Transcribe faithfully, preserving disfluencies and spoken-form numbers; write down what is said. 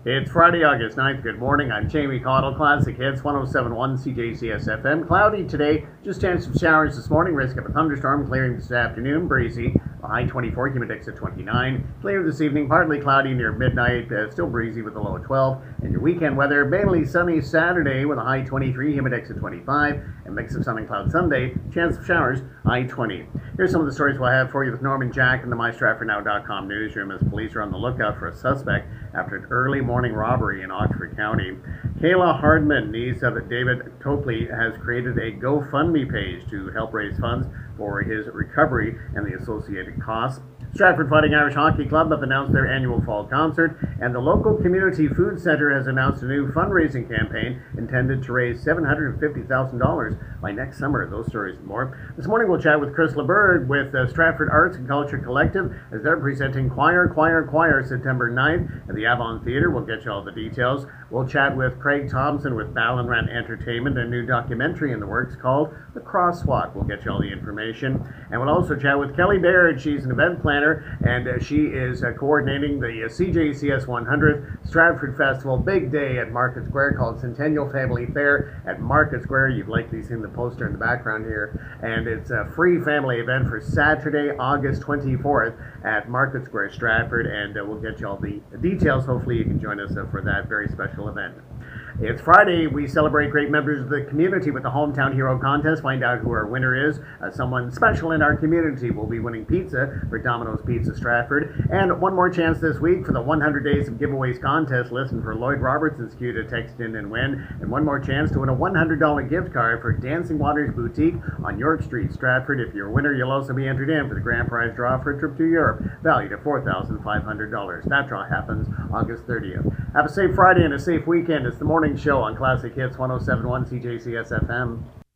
It's Friday, August ninth. Good morning. I'm Jamie Cottle. Classic Hits one oh seven point one C J C S F M. Cloudy today. Just chance of showers this morning. Risk of a thunderstorm. Clearing this afternoon. Breezy. A high twenty-four. Humid index at twenty-nine. Clear this evening. Partly cloudy near midnight. Uh, still breezy with a low of twelve. And your weekend weather. Mainly sunny Saturday with a high twenty-three. Humid index at twenty-five. And mix of sun and cloud Sunday. Chance of showers. High twenty. Here's some of the stories we'll have for you with Norman Jack in the my stratford now dot com newsroom as police are on the lookout for a suspect after an early morning robbery in Oxford County. Kayla Hardman, niece of David Topley, has created a GoFundMe page to help raise funds for his recovery and the associated costs. Stratford Fighting Irish Hockey Club have announced their annual fall concert, and the local community food centre has announced a new fundraising campaign intended to raise seven hundred fifty thousand dollars by next summer. Those stories and more. This morning we'll chat with Chris LeBurd with uh, Stratford Arts and Culture Collective as they're presenting Choir, Choir, Choir September ninth at the Avon Theatre. We'll get you all the details. We'll chat with Craig Thompson with Ballinran Entertainment, a new documentary in the works called The Crosswalk. We'll get you all the information. And we'll also chat with Kelly Baird. She's an event planner, and uh, she is uh, coordinating the uh, C J C S one hundredth Stratford Festival, big day at Market Square called Centennial Family Fair at Market Square. You've likely seen the poster in the background here, and it's a free family event for Saturday, August twenty-fourth at Market Square, Stratford, and uh, we'll get you all the details. Hopefully you can join us uh, for that very special event. It's Friday. We celebrate great members of the community with the Hometown Hero Contest. Find out who our winner is. Uh, someone special in our community will be winning pizza for Domino's Pizza Stratford. And one more chance this week for the one hundred Days of Giveaways contest. Listen for Lloyd Robertson's cue to text in and win. And one more chance to win a one hundred dollar gift card for Dancing Waters Boutique on York Street, Stratford. If you're a winner, you'll also be entered in for the grand prize draw for a trip to Europe, valued at four thousand five hundred dollars. That draw happens August thirtieth. Have a safe Friday and a safe weekend. It's the morning show on Classic Hits one oh seven point one C J C S F M.